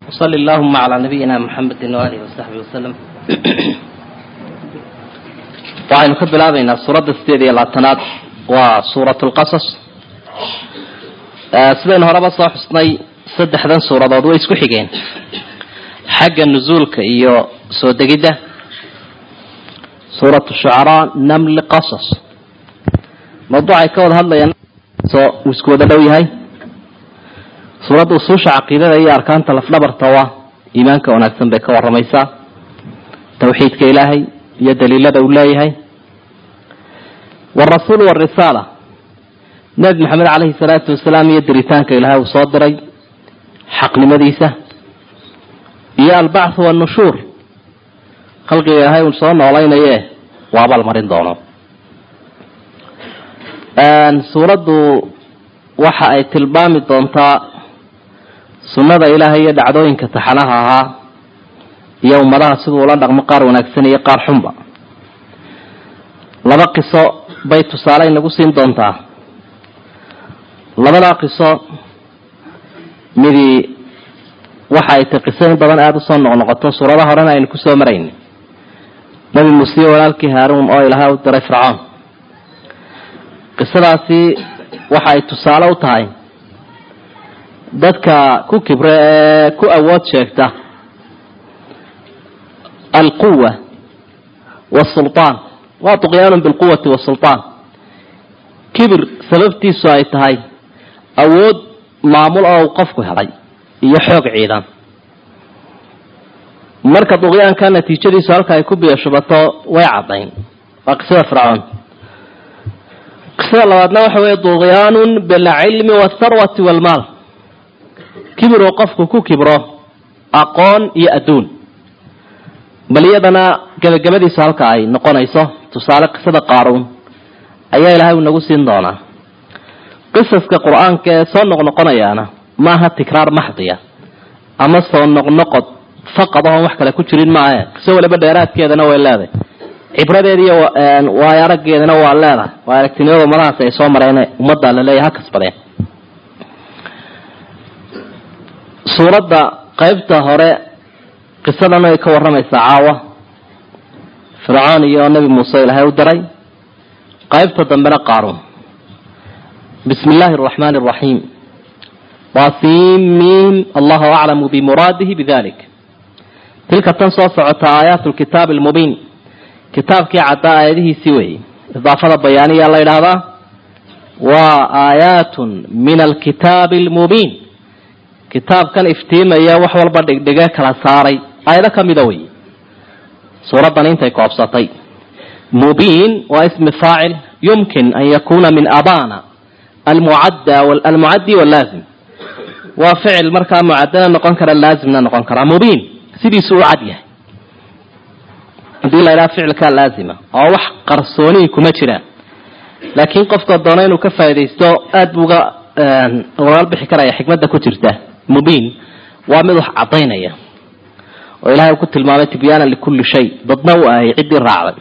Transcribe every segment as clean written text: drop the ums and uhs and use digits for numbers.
وصلى اللهم على نبينا محمد وآله وصحبه وسلم. waxaynu ka bilaabaynaa suuradda 8 waa suuratul qasas. sideen horeba soo xusnay saddexdan suuradood way isku xigeen xagga nuzuulka iyo soo degidda. suuratu shu'ara, naml, qasas mawduucay ka wada hadlayaan soo isku wada dhow yahay. suuradda usuusha caqiidada iyo arkaanta lafdhabarta waa iimaanka wanaagsan bay ka waramaysaa, tawxiidka ilaahay iyo daliilada uu leeyahay. والرسول والرسالة نبي محمد عليه الصلاة والسلام يدريتان كإلهه وصادري حق لمديسة يا البعث والنشور خلق إلهي وصادنا علينا إياه وعبا المرين دونه. سورة وحا أي تلبامي دونتا سنة إلهي يدعدوين كتحناها يوم لها سيدو لندق مقار ونكسني يقار حنبا laba qiso bay tusaale inagu siin doontaa. labada qiso midi waxa ay tahay qiso badan aad u soo noqnoqoto suuradaha horena aynu ku soo maraynay. nabi muuse walaalkii haaruun oo ilaahay u diray fircoon. qisadaasi waxa ay tusaale u tahay dadka ku kibre ku awood sheegta alquwa والسلطان وطغيان بالقوة والسلطان. كبر سببتي سايتهاي أود معمول أو قفك هذي يحوق عيدان مركز طغيان كان نتيجة سؤالك يكب يشبطه ويعطين وقصة فرعون. قصة الله أدنى وحوي طغيان بالعلم والثروة والمال. كبر وقفك كبره أقون يأدون بل يدنا gabagabadii saalka ay noqonayso tusaale qisada qaaruun ayaa ilaahay uu nagu siin doonaa. qisaska quraanka ee soo noqnoqonayaana ma aha tikraar maxdiya ama soo noqnoqod faqad oo wax kale ku jirin ma aha. qiso waliba dheeraadkeedana way leedahay, cibradeeda iyo waayarageedana waa leedahay. waa aragtinimada madaas ay soo mareen ummadda la leeyahay kasbadeen. suuradda qaybta hore qisadana ay ka waramaysaa caawa فرعون يا نبي موسى إلهي ودري قايب تدمر قارون. بسم الله الرحمن الرحيم. واسيم الله أعلم بمراده بذلك. تلك تنصص آيات الكتاب المبين. كتاب كي عطاء هذه سوي إضافة بيانية الله إلى هذا وآيات من الكتاب المبين. كتاب كان افتيم يا وحول بدك دقاك لساري آيات كم يدوي. سورة انتهي كوابسطي. مبين واسم فاعل يمكن أن يكون من أبانا المعدي واللازم. وفعل مركا معدنا نقنكر اللازم نقنكر مبين سيدي سوء عديه دي لا فعل كان لازمة أو وح قرصوني كمترا لكن قفت الضنين وكفى يديستو أدبغا ورال بحكرة حكمة كترته مبين ومضح عطينا إياه وإلهي كنت المامات بيانا لكل شيء ضدنا وعدي الرعب.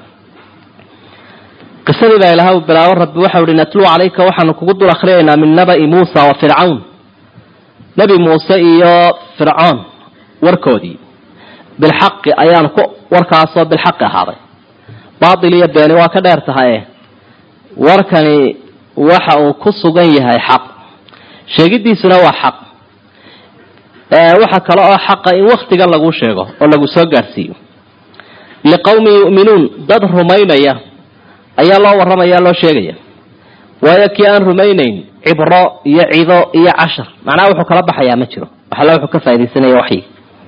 قصة إلى إلهي بلا رب وحاول نتلو عليك وحن كقد أخرينا من نبأ موسى وفرعون. نبي موسى يا فرعون وركودي بالحق أيان وركاصة بالحق هذا باطل يباني وكدرتها وركني وحاو كسو جيها حق شيء جدي سنوا حق waxa kale oo xaq in waqtiga lagu sheego oo lagu soo gaarsiiyo liqawmi yu'minuun dad rumaynaya ayaa loo waramaya loo sheegaya waayaki aan rumaynayn ibro iyo ciido iyo cashar macnaha wuxuu kala baxayaa ma jiro waxa la wuxuu ka faa'iideysanaya waxyi.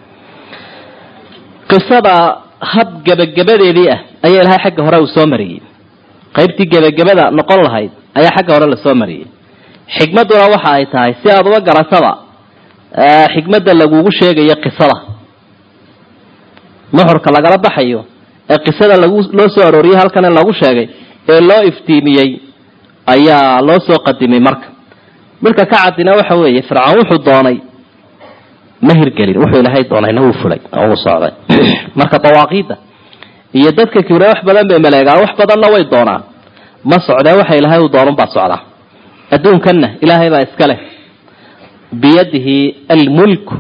qisada hab gabagabadeedii ayaa ilaahay xagga hore uu soo mariyay. qaybtii gabagabada noqon lahayd ayaa xagga hore la soo mariyay. xigmaduna waxa ay tahay si aad uga garatada xigmada lagugu sheegayo qisada nuxurka lagala baxayo ee qisada loo soo arooriyay halkan lagu sheegay ee loo iftiimiyay ayaa loo soo qadimay. marka ka cadina waxa weeye fircawn wuxuu doonay mahir galin wuxuu ilaahay doonayna uu fulay oo socday. marka tawaaqida iyo dadka kibra wax badan bay maleegaa wax badanna way doonaan ma socdaa waxa ilaahay uu dooran ba socda. adduunkanna ilaahay baa iska leh بيده الملك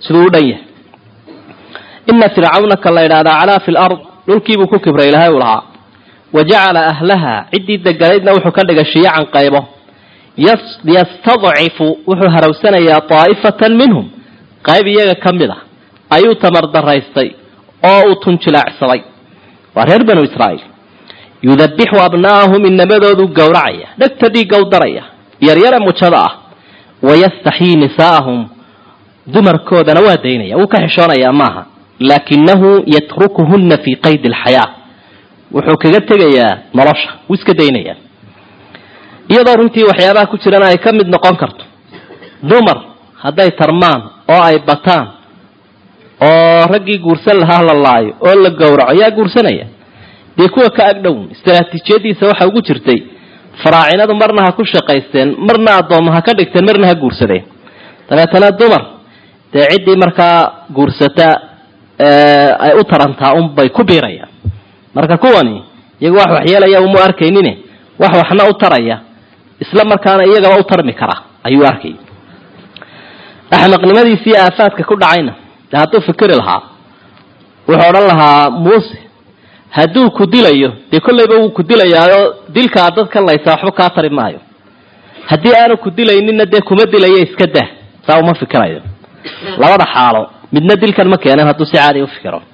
سلوديه إن فرعون كلا إلى على في الأرض نلكي بكبر إلها ولها وجعل أهلها عدي دجالنا وحكدج الشيعا قيبه يستضعف وحروسنا يا طائفة منهم قيب يجا كمله أيو تمرد الرئيسي أو تنشل عصري وهرب بنو إسرائيل يذبح أبناءهم إن بدأوا جورعية نكتدي جودرية يرير مشرعة ويستحيي نساءهم دمر كودا نوادينية وكحشانا يا ماها لكنه يتركهن في قيد الحياة وحكجت يا مرشة وسكدينية يقدر أنتي وحيابها كتيرنا يكمل نقام كرتو دمر هذا ترمان أو أي بطان oo ragii guursan lahaa la laayo oo la gowraco yaa guursanaya de kuwa ka agdhow istiraatiijiyadiisa waxa ugu jirtay faraacinadu marna ha ku shaqaysteen marna adoomaha ka dhigteen marna ha guursadeen tabaatana dumar de cidii markaa guursata ay u tarantaa bay ku biirayaan marka kuwani iyagu wax waxyeelaya uma arkaynine waxna u taraya isla markaana iyaga u tarmi kara ayuu arkay ahmaqnimadiisii aafaadka ku dhacayna هاتو فكر لها وحوران لها موسى هادو كدليو دي كل يبقوا كدليو ديلك عددك الله يساحبه كاثر مايو هدي أنا كدليو إننا دي كمدليو يسكده ساو ما فكره لا وضع حاله بدنا ديلك المكان هاتو سعادي وفكره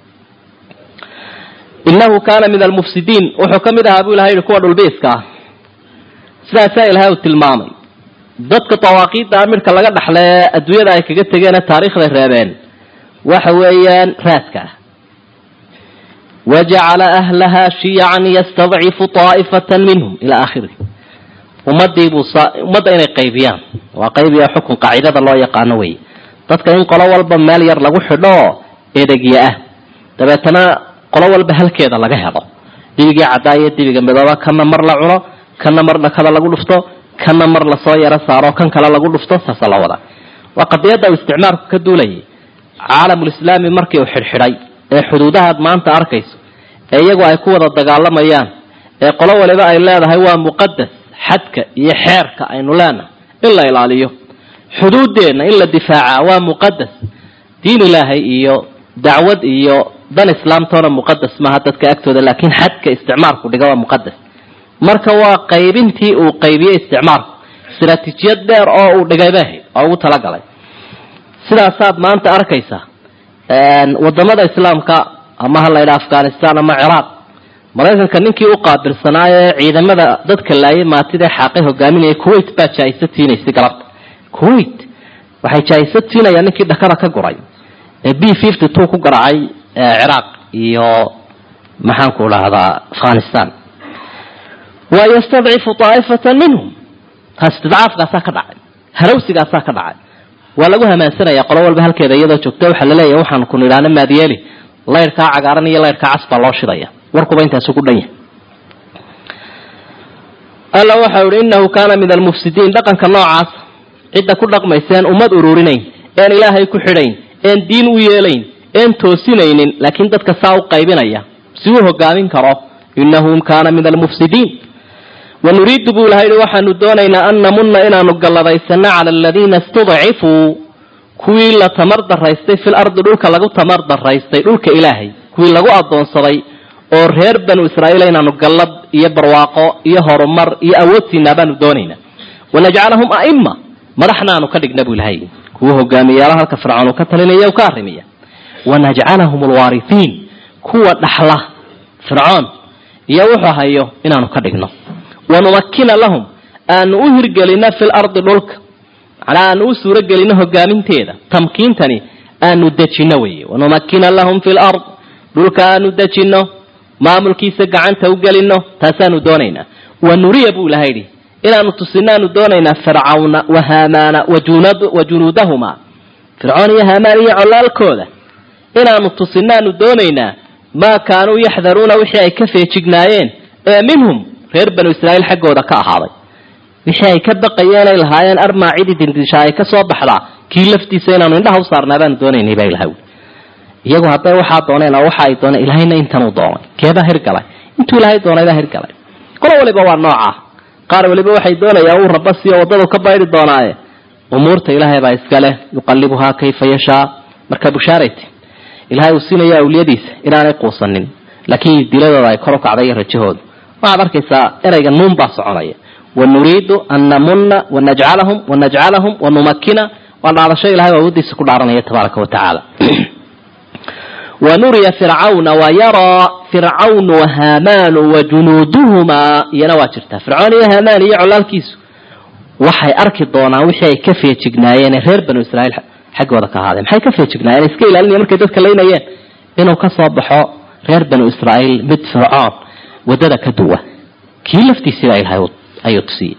إنه كان من المفسدين وحكم ده أبو لهاي الكوار البيسكا سائل هاو التلمامي ضدك طواقيت أمريكا لقد أحلى أدوية دا يكجت تجينا تاريخ الرهبان وحويان راتكا وجعل أهلها شيعا يستضعف طائفة منهم إلى آخره ومد إلى قيبيان وقيبيا حكم قاعدة الله يقانوي تذكر إن قلوا البمال يرلقوا حلو إيدقيا تباتنا قلوا البهل كذا لقهضا ديبقى عداية ديبقى مدوى كما مر لعنا كما مر لكذا لقوا لفتو كما مر لصايرة سارو كان كلا لقوا لفتو فصلا وضع وقد يدعو استعمار كدولي عالم الإسلام مركي وحرحري حدودها ما أنت أركيس يجوا يكون الدجال ميان قلوا لبا إلا هذا هو مقدس حدك يحرك أنه لنا إلا إلى حدود دين إلا الدفاع ومقدس دين الله إيو دعوة إيو بن إسلام ترى مقدس ما هتتك أكتود لكن حدك استعمار كل جوا مقدس مركوا قيبنتي وقيبية استعمار استراتيجيات دار أو دجايبه أو تلاقي sidaas maanta arkaysa wadamada islaamka ama hal ila Afghanistan ama Iraq Mareykanka ninkii u qaabilsanaa ciidamada dadka laayay maatida xaqay hogaaminaya Kuwait baa jaayisatiinaysa galabta Kuwait waxay jaayisatiinayaan ninkii dhakara ka goray B52 ku garacay Iraq iyo maxaan ku lahada Afghanistan wa yastad'ifu ta'ifatan minhum hastad'afka ka dhacay harawsiga ka dhacay walagu hamaansanaya qolo walba halkeeda iyadoo joogto waxa la leeyahay waxaan ku niraana maadiyeli leerka cagaaran iyo leerka casba loo shidaya warkuba intaas ugu dhan yahay alla waxa uu innahu kana min al-mufsidin dhaqanka noocaas cid ku dhaqmayseen ummad ururinay een ilaahay ku xidhayn een diin u yeelayn een toosinaynin laakiin dadka saa u qaybinaya si uu hogaamin karo innahu kana min al-mufsidin ونريد بولهاي وحن دونينا أن نمنا إنا نقلبيسنا على الذين استضعفوا كوي لا تمرد الرئيسي في الأرض لولك لغو تمرد الرئيسي لولك إلهي كوي لغو أدون صدي أورهير بنو إسرائيل إنا نقلب يبرواقو يهرمر يأوتي نبانو دونينا ونجعلهم أئمة مرحنا نكدق نبو الهاي كوه قامي لها كفرعون وكتلين وكارمية ونجعلهم الوارثين كوه نحله فرعون يوحى هايو إنا نكدقنا ونمكن لهم أن أهرجلنا في الأرض لولك على أن أسرجلنا قامين تيدا تمكين تاني أن ندجنوي ونمكن لهم في الأرض لولك أن ندجنو ما ملكي سجعان توجلنا تسان دونينا ونري أبو لهيدي إلى أن تصنان دونينا فرعون وهامان وجنودهما فرعون يا هامان على الكودة إلى أن تصنان دونينا ما كانوا يحذرون وحي كفي تجناين منهم reer banu Israa'iil xaqooda ka ahaaday wixii ay ka baqayeen ay lahaayeen arma cidi dindishaay ka soo baxda kii laftiisa inaan indhaha u saarnaadaan doonaynay bay lahayd iyagu hadda waxa dooneen waxa ay dooneen ilaahayna intan u doonay keeba hirgalay intuu ilaahay doonayda hirgalay kala waliba waa nooca qaar waliba waxay doonayaan uu rabba si wadada ka bayri doonaaye umuurta ilaahay baa iska leh yuqallibuha kayfa yasha marka bushaarayt ilaahay uu siinaya awliyadiisa inaanay quusanin laakiin diladooda ay kor u kacday rajahooda waxaad arkaysaa erayga nuun baa soconaya ونريد أن نمن ونجعلهم ونمكن والله شيء لها ودي سكولارنا تبارك وتعالى ونري فرعون ويرى فرعون وهامان وجنودهما ينواترتا فرعون وهامان يعلان كيسو وحي أركي الضونا وحي كفي تجنايين غير بنو إسرائيل حق وذاك هذا محي كفي تجنايين اسكيل لأني أمرك يدوك اللينا ين إنه كصبحوا غير بنو إسرائيل مد فرعون وددا كدوة كي لفتي إسرائيل هاي أيو تسي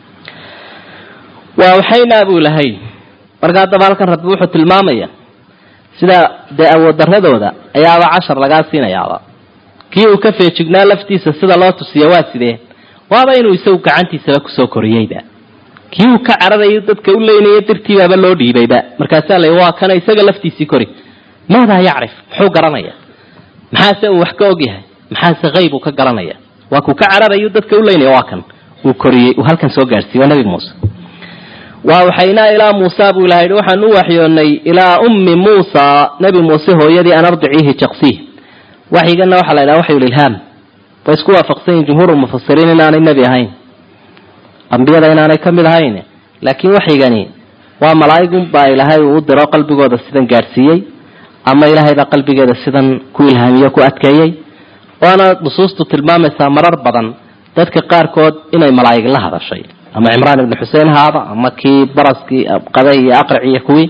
ووحينا أبو لهي مرقاد دفالك الربوح المامية سيدا دي أو الدرهدو دا أيابا 10 لقاسين أيابا كيو كفي شقنا لفتيسا سيدا الله تسيوات سيدين وابا إنو يسوك عنتي سباكو سوكوريي دا كيو كعرض يدد كأولين يدرتي بابا اللودي بيدا مركاسا ليوا كان يساق لفتيسي كوري ماذا يعرف حو قرانيا محاسا وحكوقيها محاسا غيبو كقرانيا واكو كعرض يدد كأولين يواكن وكوري وهل كان سو غارسي ونبي موسى ووحينا الى موسى ابو لهيد وحن وحيوني الى ام موسى نبي موسى هو يدي ان ارضعيه شخصيه وحيغنا وحا لا وحي الالهام فاسكوا فقسين جمهور المفسرين ان انا النبي هين انبياء ان انا كمل هين لكن وحيغني وملائكه با الهي ودرو قلبigooda sidan gaarsiiyay ama ilaahay ba qalbigeeda sidan ku ilhaamiyo ku adkeeyay waana nusuustu tilmaamaysa marar badan dadka qaarkood inay malaa'ig la hadashay ama Imraan ibn Hussein haada ama ki baraski qaday aqraciye kuwi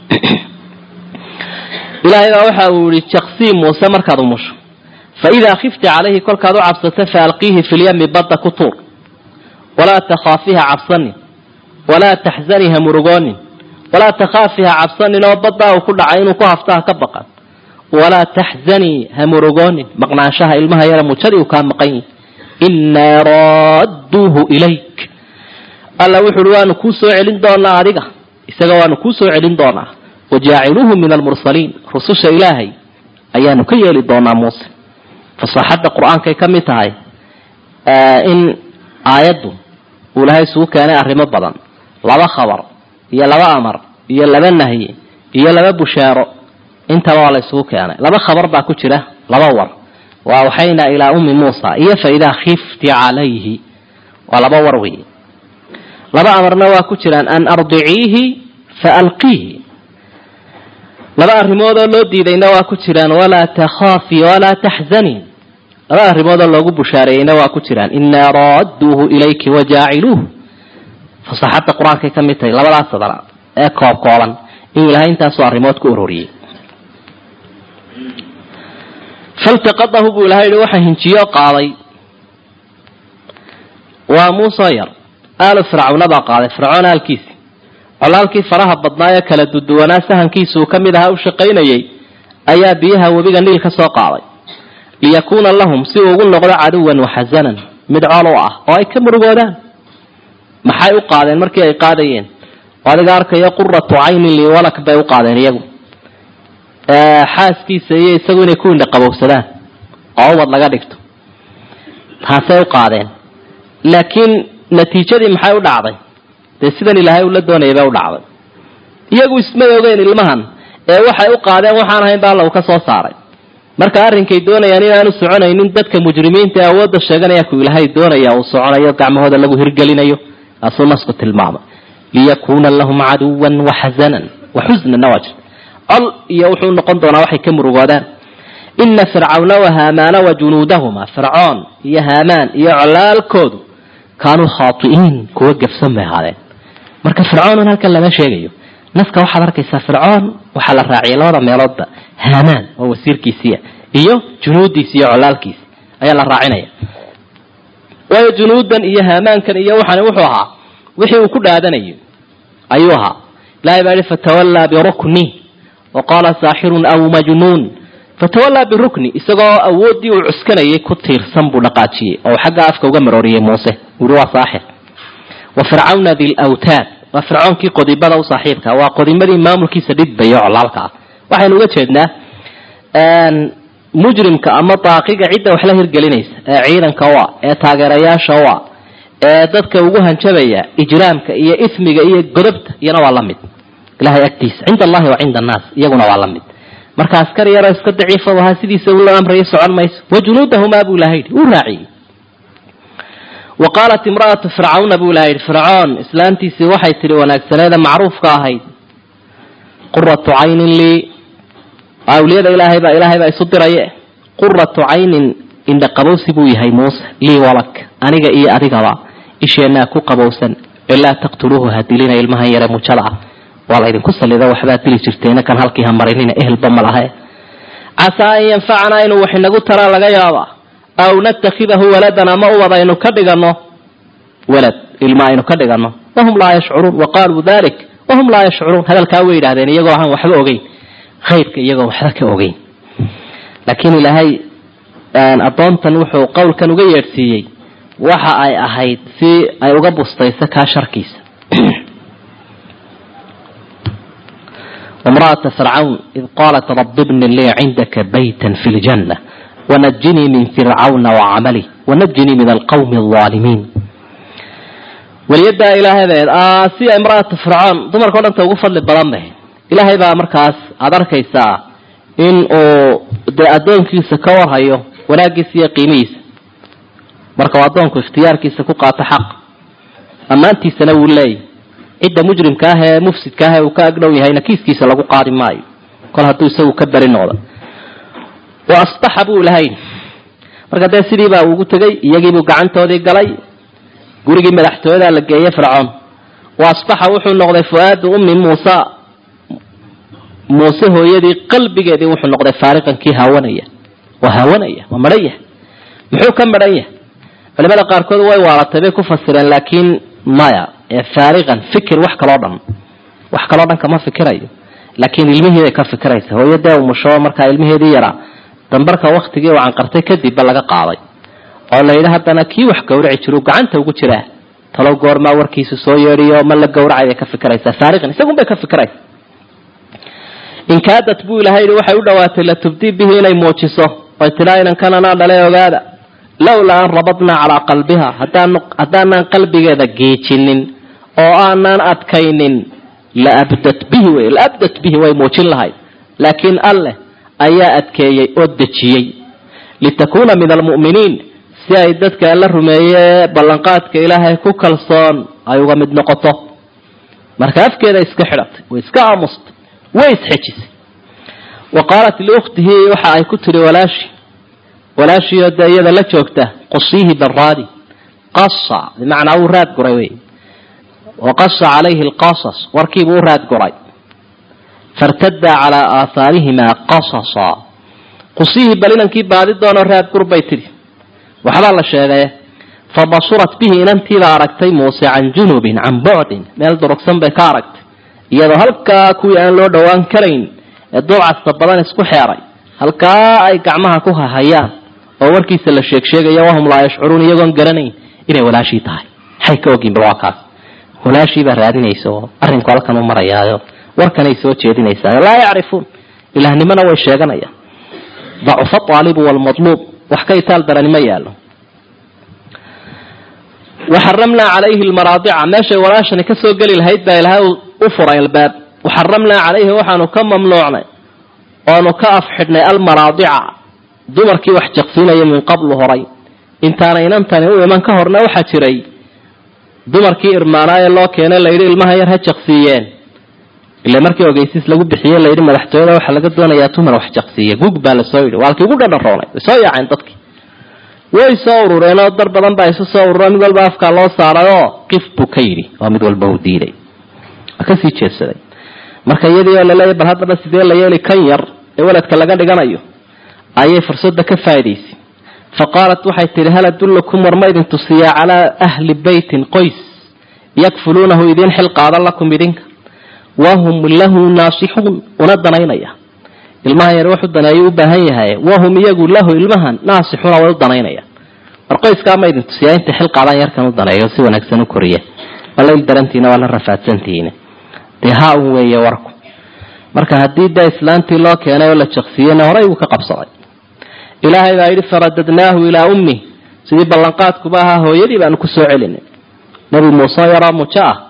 ilaahay waxa uu yiri shakhsi Muuse markaad u musho fa idha khifti alayhi kolkaad u cabsato faalqihi fil yam badda kutur wala takhafiha cabsani wala tahzaniha murugani wala takhafiha cabsani loo badda ku dhacay inuu ku haftaa ka baqan wala tahzani hamurugani maqnaashaha ilmaha yara mujari u ka maqan إنا رادوه إليك الله وحلوان كوسو علين دونا عديقة إساقوان كوسو علين دونا وجاعلوه من المرسلين رسوش إلهي أيان كي يلي دونا موسى فصحة القرآن كي كمتهاي إن آياته ولهي سوء كان أهرم البضان لما خبر يا لما أمر يا لما نهي يا لما بشارة انت والله سوء كان لما خبر باكو تره لما ور وأوحينا إلى أم موسى فإذا خفت عليه ولا بوروي لما أمرنا وكترا أن أرضعيه فألقيه لما أرموذا لودي دينا وكترا ولا تخافي ولا تحزني لما أرموذا لوغو بشارينا وكترا إنا رادوه إليك وجاعلوه فصحت القرآن كي كمتي لما لا صدر أكواب قولا إن لها انتا سوى أرموذ كأروري فالتقطه بولهاي وحا هنجيو قاضي وموسى ير آل فرعون با قاضي فرعون الكيس علالكي فرها بدنايا كلا دودوانا سهن كيسو كمدها وشقينيي ايا بيها وبيغا نيل كسو قاضي ليكون لهم سوى نقضى عدوا وحزنا مدعالوا واي كمرغودان maxay u qaadeen markii ay qaadayeen wadiga arkaya qurratu ayni li walak bay u qaadeen iyagu xaaskiisa iyo isagu inay ku indha qabowsadaan oo wad laga dhigto taasay u qaadeen laakiin natiijadii maxay u dhacday sidan ilaahay ula doonayay u dhacday iyagu isma ogeyn ilmahan waxay u qaadeen waxaan ahayn baa lagu ka soo saaray marka arrinkay doonayaan inaanu soconaynin dadka mujrimiinta awoodda sheeganaya ku ilaahay doonaya uu soconayo gacmahooda lagu hirgelinayo asnasku tilmaama liyakuna lahum aduwan wa hazanan wa huznan nawaj al iyo wuxuu noqon doonaa waxay ka murugoodaan inna fir'auna wa haamana wa junudahuma fir'aun iyo haaman iyo calaalkoodu kaanu khaatiin kuwa gafsan ma haadeen marka fir'aun halka lama sheegayo naska waxa arkaysa fir'aun waxa la raaciyay labada meeloodba haaman oo wasiirkiisa iyo junuudiisa iyo calaalkiisa ayaa la raacinaya way junuudan iyo haamankan iyo waxana wuxuu ahaa wixii uu ku dhaadanayo ayuha la yaari fatawalla bi rukni وقال ساحر أو مجنون فتولى بالركن إسقى أودي وعسكني كتير سنبو نقاتشي أو حاجة أفكا وجمروري موسى وروا صاحب وفرعون ذي الأوتاد وفرعون كي قديبة وصاحبك وقديبة إمام كي سديد بيع علالك وحين وجدنا أن مجرم كأما طاقيق عدة وحله الجلينيس عيدا كوا تاجريا شوا ضدك وجوها شبية إجرامك إيه إثمك إيه قربت ينوى لمد ilaahay agtiisa cinda allahi wa cinda annaas iyaguna waa la mid marka askari yaro iska daciifa waxa sidiisa uu la amray socon mayso wajunuudahuma abu lahayr u raaci وقالت امرأة فرعون أبو لهير فرعون إسلامتي سوحي تري ونكسنادا معروف كاهيد قرة عين لي أولياء إلهي با يصدر أيه قرة عين إن قبوس بوي هاي موسى لي ولك أنيقا إيه أريقا إشيناكو قبوسا إلا تقتلوه هدلين إلمها يرى مجلعة والله إذن كسا لذا وحبات دلي شرتين كان هالكي همارين إهل بمالها عسى أن ينفعنا إنه وحنا قلت ترى لغيابا أو نتخذه ولدنا ما أوضا إنه كدقنا ولد إلما إنه كدقنا وهم لا يشعرون وقالوا ذلك وهم لا يشعرون هذا الكاوير هذا يقول عن وحبه أغين خيرك يقول وحبك أغين لكن إلهي أن أطون تنوحه قول كانوا يرسيي وحا أي أهيد في أي أقبو استيسكها شركيس وامرأة فرعون إذ قالت رب ابن لي عندك بيتا في الجنة ونجني من فرعون وعمله ونجني من القوم الظالمين وليدى إلى هذا سي امرأة فرعون ضمر كون أنت وقفت للبرامه إلى هذا مركز أدرك إساء إن أدون كيسا كور هايو ولاقي سي قيميس مركز أدونك اختيار كيسا كوقات حق أما أنت سنو اللي عدة مجرم كاها مفسد كاها وكاقنوي هاينا كيسا لقو قادم ماي قال هاتو يسوي كبر النوضة وأصطحبوا لهين marka day sidii baa ugu tagay iyagiibu gacantoodii galay gurigii madaxtooyada la geeyay fircoon wasbaxa wuxuu noqday fuaad ummi Muuse hooyadii qalbigeedii wuxuu noqday faariqankii haawanaya wa maraya muxuu ka maraya culimada qaar kood way waalatay ku fasireen laakiin maya faariqan fikir wax kala dhan kama fikirayo laakiin ilmihiisa ka fikiraysa hooyada umusho marka ilmiheedii yaraa dambarka waqtigii oo aan qartay kadib laga qaaday oo la yiraahdo hadana kii wax gowraci jiro gacanta ugu jira talow goorma warkiisu soo yeeriyo ma la gowracay ka fikiraysa faariqan isagu bay ka fikiray in kaadat buu ilaahay waxay u dhawaatay la tubdi bihi inay muujiso oo tilaayan kanana dhalay ogaada lawla an rabadna ala qalbiha hadana qalbigeeda geejinin oo aanan adkaynin la abdat bihi way muujin lahayd laakiin Allah ayaa adkeeyay oo dajiyay litakuna min almu'miniin si ay dadka la rumeeyay ballanqaadka ilaahay ku kalsoon ay uga mid noqoto marka afkeeda iska xidhatay way iska aamusta way isxijisay waqalat li ukhtihi waxa ay ku tiri walaashi iyada la joogta qusihi barradi qassa bimaana uu raad guray way waqassa alayhi alqasas warkiibu raad guray فارتد على آثارهما قصصا قصيه بلنا كي بعد دون راد قربيتري وحلا الله شيء فبصرت به إن أنت باركتي موسى عن جنوب عن بعد ما الدركسن بكاركت يظهرك كوي أن لو دوان كرين الدوع الصبران اسكو حيري هلكا أي كعمها كوها هيان ووركي سل الشيك يا وهم لا يشعرون يجون قرنين إلى ولا شيء تاي حيكوكين بالواقع ولا شيء برادين يسوع أرين قالك أنا مرياض warkan ay soo jeedinaysaa la yaarifuun ilaahnimana way sheeganaya ضعف الطالب والمطلوب وحكاي تال درني ما يالو وحرمنا عليه المراضع ماشي وراشن كسو قليل هيدا الها افر الباب وحرمنا عليه وحانو كم ممنوعنا وانو كاف حدنا المراضع دمركي wax jaqsinaya min qabl horay intaana inantani oo iman ka horna waxa jiray dumarkii irmaanay loo keenay la yiri ilmaha yar ha jaqsiyeen إلا مركي وجيسيس لو بحية لا يرمى الحتوى وح لقد دونا ياتومر وح شخصية جوج بالسويد والكي جوج أنا روني وسوي عن تطك ويصوروا رنا الضرب لما بيصوروا رنا قلب أفكار الله صار قف بكيري ومدول بوديري أكسي تشسري مركي يدي ولا لا يبرهد بس دي لا يلي كير ولد كلا قال أيوه أيه فرصد كفايديس فقالت وحي ترهل أدلكم ورميد تصيا على أهل بيت قيس يكفلونه يدين حلق على لكم بدينك وهم له ناصحون وندنينيا ilmaha yar wuxuu danaayay u baahan yahay wahum iyagu lahu ilmahan naasixuna wada danaynaya arqayska ma idin tusiyaynta xil qaadan yarkan u danayo si wanaagsan u koriya walay darantiina wala rafaadsantiina deha uu weeye warku marka hadii da islaantii loo keenay oo la jaqsiyeen horay uu ka qabsaday ilaahay baa yiri faradadnaahu ila ummi sidii ballanqaadku baaha hooyadii baan ku soo celinay nabi Muuse yara mucaa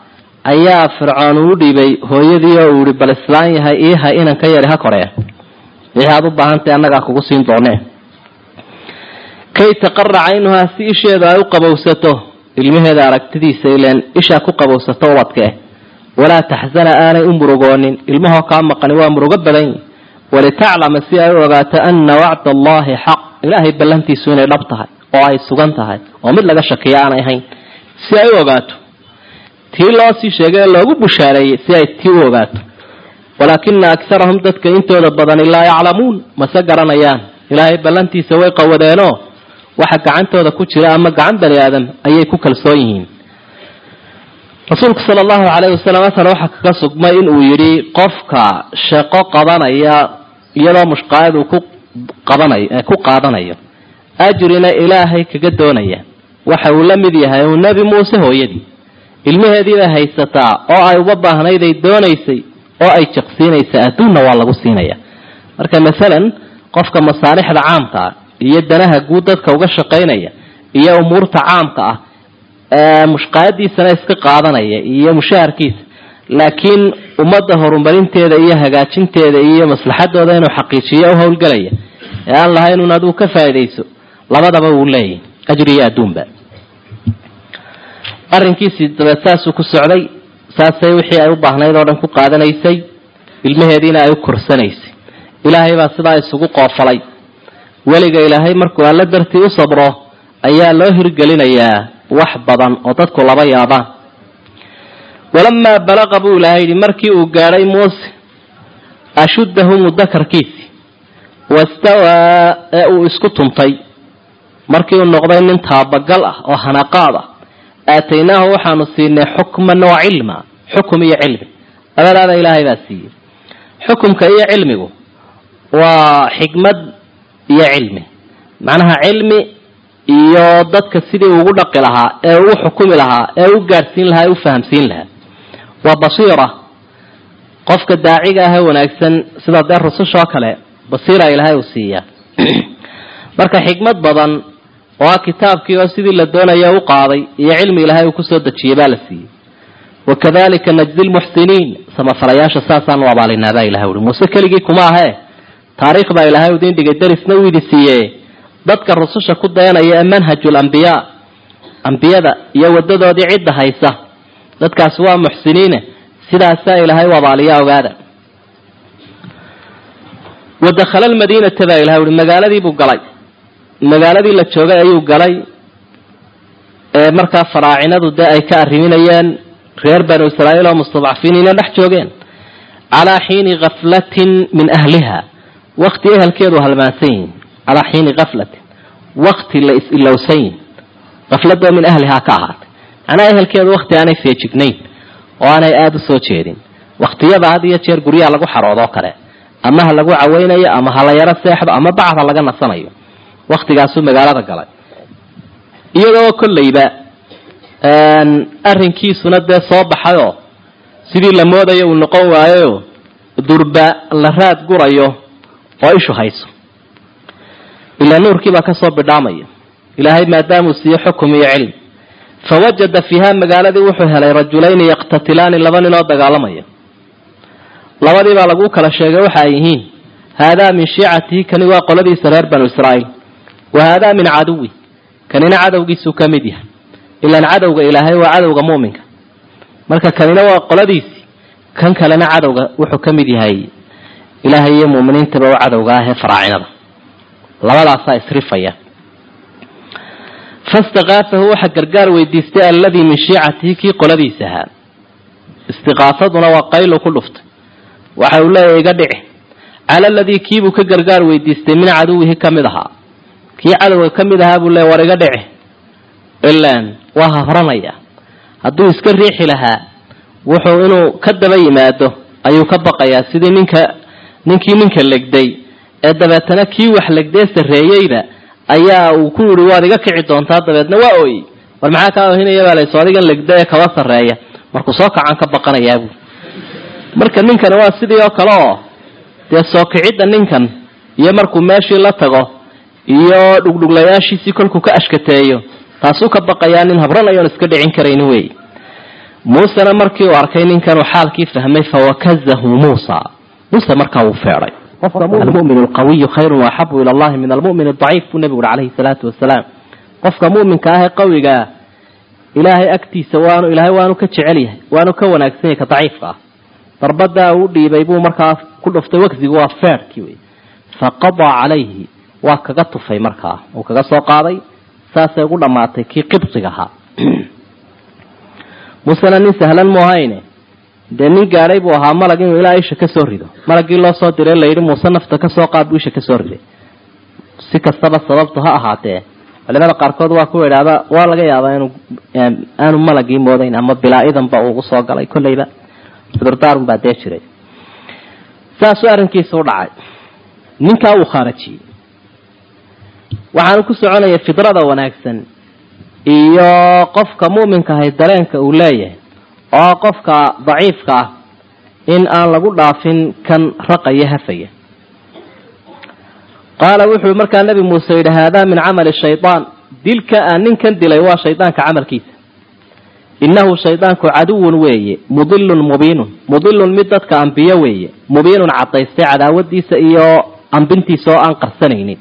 ayaa fircoon u dhibay hooyadii oo uu bal islaan yahay iiha inan ka yari ha koree aad u baahantay annaga kugu siin doonee kay taqarra aynuha si isheeda ay u qabowsato ilmaheeda aragtidiisa ileen isha ku qabowsato wadkee wala tahzana aanay umrugoonin ilmaha ka maqani waa murugo badan wali ta'lama si ay ogaato anna wa'd allahi haq ilaahi ballantiisu inay dhab tahay oo ay sugan tahay oo mid laga shakiyo aan ahayn si ay ogaato tii loo sii sheegay loogu bushaareeyay si ay tii ogaato walakin aktharuhum dadka intooda badan ilaa yaclamuun ma sagaranayaan ilaahi ballantiisa way qawadeeno waxa gacantooda ku jira ama gacan bani aadam ayay ku kalsoon yihiin rasuulku sallallahu alayhi wasallam waxa ka sugmay in uu yiri qofka shaqo qabanaya iyadoo mushqaadu ku qaadanayo ajrina ilaahay kaga doonaya waxa uu la mid yahay nabi Muuse hooyadii ilmaheedii haysataa oo ay uga baahnayd ay doonaysay oo ay jaqsiinaysa adduunna waa lagu siinaya marka midalan qofka masaalixda caamka iyo danaha guud dadka uga shaqeynaya iyo umuurta caamka mushqaadiisana iska qaadanaya iyo mushaharkiisa laakiin ummadda horumarinteeda iyo hagaajinteeda iyo maslaxadooda inuu xaqiijiyo oo hawlgalaya aan lahayn in adu ka faa'iideyso labadaba uu leeyahay ajri iyo adduunba arrinkiisii dabeetaasu ku socday saasay wixii ay u baahnayd oo dhan ku qaadanaysay ilmaheediina ay u korsanaysay ilaahay baa sidaa isugu qoofalay waliga ilaahay markuu alla dartii u sabro ayaa loo hirgelinayaa wax badan oo dadku laba yaabaan walamma balaqa buu ilaahay markii uu gaaray Muuse ashuddahu mudakarkiisi wastawa uu isku tuntay markii uu noqday nin taabagal ah oo hanaqaad ah aataynaahu waxaanu siinay xukman wa cilma xukum iyo cilmi abadaada ilaahay baa siiyay xukumka iyo cilmigu waa xikmad iyo cilmi macnaha cilmi iyo dadka sidii ugu dhaqi lahaa ee uu xukumi lahaa ee uu gaarsiin lahaa u fahamsiin lahaa waa basiira qofka daaciga ah wanaagsan sida darasuusha kale basiira ilaahay uu siiya marka xikmad badan oo kitaabkii oo sidii la doonayo u qaaday iyo cilmi ilaahay uu ku soo dajiyay baa la siiyay wakadalika najzil muhsinin sama farayaasha saasan waa baalinada ilaahay uu Muuse kaligi kuma ahe taariikh baa ilaahay u diindiga darisna uu idisiiyay dadka rususha ku dayanaya manhajul anbiyada iyo wadadoodii cid haysa dadkaas waa muhsiniin sidaas ilaahay waa baaliya ogaada ودخل المدينة تبا إلها والمقالة بو قلي المقالة لا جوغا أيو قلي مركا فراعنة ضد أي كارمين أيان غير بنو إسرائيل ومستضعفين إلى نح جوغين على حين غفلة من أهلها وقت أهل كيدو هالماسين على حين غفلة وقت اللوسين غفلة من أهلها كاهات أنا أهل كيدو وقت أنا في جكنين وأنا آدو سوچيرين وقت يبا هذه يتشير قريا لغو حرودو كره أما هلقو عوينيا أما هلا يرى الساحب أما بعض هلقا نصنيو وقت قاسو مقالة قلي إيضا كل يبا أرنكي سند صوب حيو سيدي لمودا يو النقوة يو دربا لراد قريو وإيشو هايسو إلا نور كيبا كصوب بدامي إلا هاي ما دامو سي حكم علم فوجد فيها مقالة وحوها لرجلين يقتتلان اللبان نوضا قالمي labadii baa lagu kala sheegay waxa ay yihiin hada min shi'ati kani waa qoladii sareer banu israa'iil wa hada min aduwi kanina adawgiisu kamid yahay ila adawga ilaahay waa adawga muuminka marka kanina waa qoladiisi kan kalena adawga wuxuu kamid yahay ilaahay iyo muuminiinta waa adawga ah faraacinada labadaas ay isrifaya fastaghathahu waxa gargaar weydiistay alladii min shi'ati ki qoladiisaha istiqaasaduna waa qaylo ku dhuftay waxa uu leeyahay iga dhici ala alladii kiibu ka gargaar weydiistay min aduwihi kamidaha kii cadawga kamidaha buu leeyahay war iga dhici ilaan waa hafranaya hadduu iska riixi lahaa wuxuu inuu ka daba yimaado ayuu ka baqayaa sidii ninka legday ee dabeetana kii wax legday sareeyayba ayaa uu ku yiri waad iga kici doontaa dabeetna waa ooy war maxaa ka ohinaya baa la soo adigan legday ee kaba sareeya markuu soo kacan ka baqanayaa buu marka ninkan waa sidii oo kale oo soo kicidda ninkan iyo markuu meeshii la tago iyo dhugdhuglayaashiisii kolku ka ashkateeyo taasuu ka baqayaa nin habranayo iska dhicin kareen weey muusena markii uu arkay ninkan uu xaalkii fahmay fawakazahu muuse markaa uu feeray المؤمن القوي خير وأحب إلى الله من المؤمن الضعيف النبي عليه الصلاة والسلام قفك مؤمن كاه قوي إلهي أكتي سوانو إلهي وانو كتشعليه وانو كون أكسيني كضعيف ضربدا ودي بيبو مركا كل أفتي وكزي وافير كيوي فقضى عليه وكغطو في مركا وكغسو قاضي ساسا يقول لما تكي قبصيها مسلا سهلا مهينة dee nin gaaray buu ahaa malag inuu ilaa isha ka soo rido malagii loo soo diray la yidhi muuse nafta ka soo qaad buu isha ka soo riday si kastaba sababtu ha ahaatee culimada qaarkood waa ku idhaahda waa laga yaabaa inuu aanu malagii moodayn ama bilaa-idanba ugu soo galay kolleyba cudurdaarun baa dee jiray saasuu arrinkiisa u dhacay ninkaa uu khaarajiyey waxaanu ku soconaya fidrada wanaagsan iyo qofka mu'minka ahay dareenka uu leeyahay oo qofka daciifka ah in aan lagu dhaafin kan raqaya hafaya qaala wuxuu markaa nabi muuse yidhi haadaa min camali shaytaan dilka aan ninkan dilay waa shaydaanka camalkiisa innahu shaydaanku caduwun weeye mudilun mubiinun mudilun mid dadka ambiyo weeye mubiinun cadaystay cadaawadiisa iyo ambintiisa oo aan qarsanaynin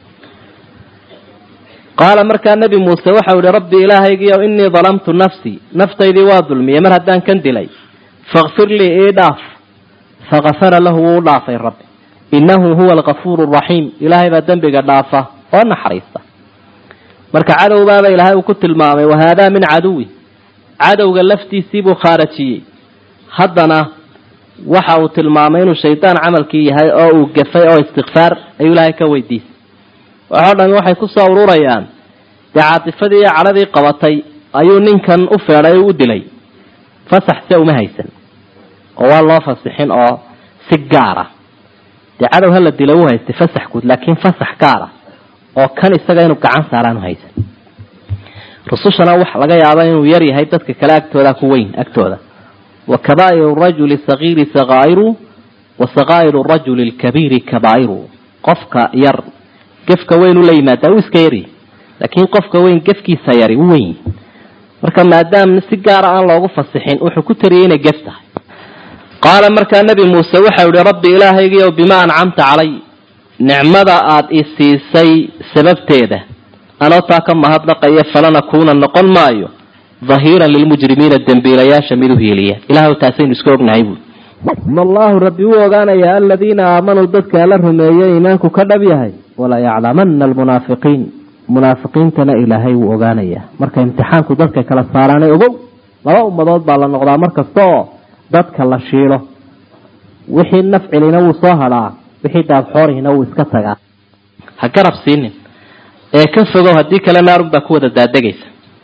qaala markaa nabi muuse waxau yihi rabbi ilaahaygiiyow innii dalamtu nafsii naftaydii waa dulmiyey mar haddaan kan dilay fakfir lii ii dhaaf fakafara lahu wuu dhaafay rabbi innahu huwa alkafuuru araxiim ilaahay baa dembiga dhaafa oo naxariista marka cadowbaaba ilaahay uu ku tilmaamay wahaadaa min caduwi cadowga laftiisii buu khaarajiyey haddana waxa uu tilmaamay inuu shaydaan camalkii yahay oo uu gafay oo istikfaar ayuu ilaahay ka weydiisay waxoo dhan waxay ku soo ururayaan dee caatifadii iyo cadhadii qabatay ayuu ninkan u feedhay u dilay fasax se uma haysan oo waa loo fasixin oo si gaara dee cadow hala dila u haystay fasax guud laakiin fasax gaara oo kan isaga inuu gacan saaraan u haysan rusushana wax laga yaaba inuu yar yahay dadka kale agtooda ku weyn agtooda wa kabaa'iru rajuli sagiiri sagaa'iru wa sagaa'iru rajuli lkabiiri kabaa'iru qofka yar gefka weyn u la yimaadaa uu iska yari laakiin qofka weyn gefkiisa yari u weyn marka maadaama si gaar ah aan loogu fasixin wuxuu ku tariyay inay gef tahay qaala markaa nabi muuse waxa uu yidhi rabbi ilaahaygiiyow bimaa ancamta calay nicmada aad i siisay sababteeda anoo taa ka mahadnaqaya falanakuuna noqon maayo dhahiiran lilmujrimiina dembiilayaasha mid u hiiliya ilahay taasaynu iska ognahay buui allahu rabbi uu ogaanayaa aladiina aamanuu dadka la rumeeyey iimaanku ka dhab yahay wala yaclamana almunaafiqiin munaafiqiintana ilaahay wuu ogaanayaa marka imtixaanku dadka kala saaraanay ogow laba ummadood baa la noqdaa markasta oo dadka la shiilo wixii nafcilina wuu soo hadhaa wixii daabxoorihina wuu iska tagaa ha garab siinin ee ka fogow haddii kale naarun baa ku wada daadegaysa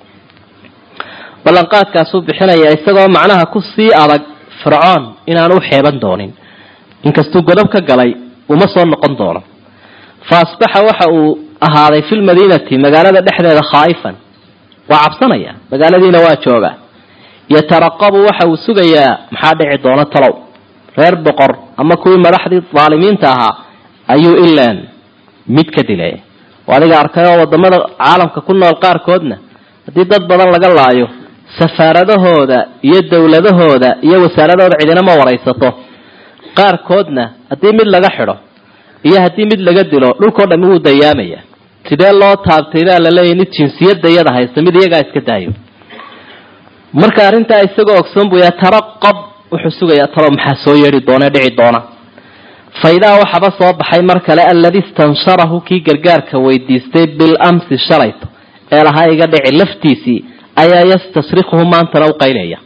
ballanqaadkaasuu bixinaya isagoo macnaha ku sii adag fircoon inaanu u xeeban doonin inkastuu godob ka galay uma soo noqon doono fa asbaxa waxa uu ahaaday fi lmadiinati magaalada dhexdeeda khaa'ifan waa cabsanaya magaaladiina waa jooga yataraqabu waxa uu sugayaa maxaa dhici doona talow reer boqor ama kuwii madaxdii daalimiinta ahaa ayuu ilaan mid ka dilay adiga arkay oo wadamada caalamka ku nool qaarkoodna haddii dad badan laga laayo safaaradahooda iyo dowladahooda iyo wasaaradooda cidina ma waraysato qaarkoodna haddii mid laga xidho iyo haddii mid laga dilo dhulkoo dhammi wuu dayaamaya sidee loo taabtay baa la leeyahay mid jinsiyadda iyada haysta mid iyagaa iska daayo marka arrintaa isagoo ogsoon buu yataraqab wuxuu sugayaa talo maxaa soo yeedhi doona dhici doona faidaa waxaba soo baxay mar kale alladii istansharahu kii gargaarka weydiistay bilamsi shalayto ee lahaa iga dhici laftiisii ayaa yastasrikuhu maantana u qaylaya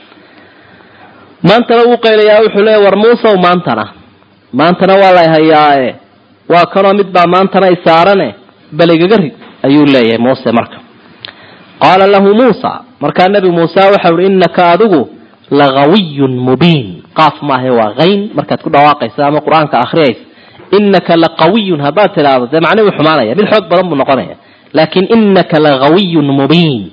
wuxuu leeya war muusew maantana waa la hayaae waa kanoo mid baa maantana isaarane bal igaga rid ayuu leeyahay muuse marka qaala lahu muusa markaa nabi muuse waxau ihi innaka adigu lagawiyun mubiin qaaf maahe waa kayn markaad ku dhawaaqaysa ama qur-aanka akhriyaysa innaka laqawiyun haddaad tidhaahdo dee macnihi wuu xumaanaya mid xoog badan buu noqonaya laakiin innaka lagawiyun mubiin